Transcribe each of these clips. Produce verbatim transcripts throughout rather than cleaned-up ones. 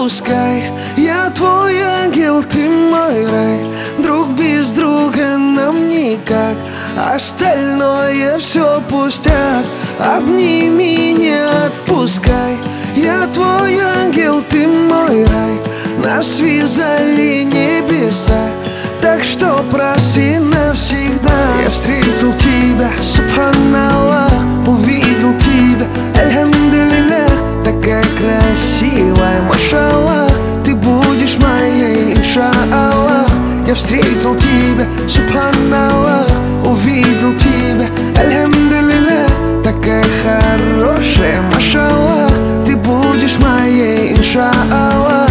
отпускай. Я твой ангел, ты мой рай. Друг без друга нам никак, остальное все пустяк. Обними, не отпускай. Я твой ангел, ты мой рай. Нас связали небеса, так что проси навсегда. Я встретил тебя, субханаллах, увидел тебя, альхамдулиллах. Такая красивая, машаллах, ты будешь моей, иншааллах. Я встретил тебя, субханаллах, увидел тебя, альхамдулиллах. Такая хорошая, машаллах, ты будешь моей, иншааллах.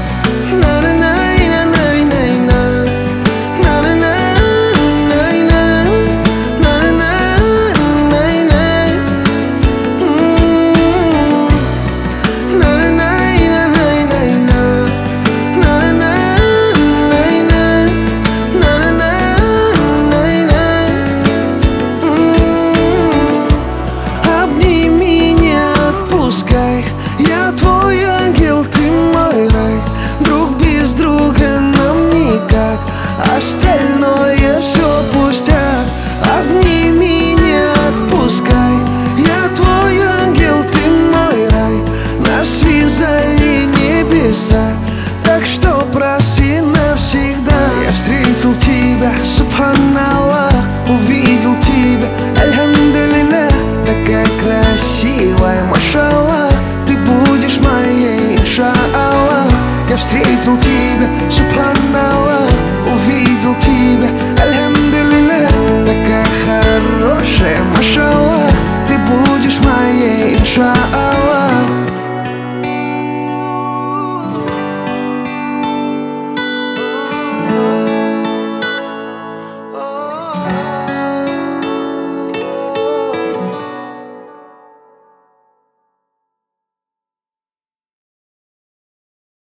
Я твой ангел, ты мой рай. Друг без друга нам никак, остальное все пустяк. Обними, не отпускай. Я твой ангел, ты мой рай. Нас связали небеса, так что проси навсегда. Я встретил тебя, субханаллах, увидел тебя, альхамдулиллах. Такая красивая, машаллах, ты будешь моей, иншааллах. Я встретил тебя, субханаллах, увидел тебя,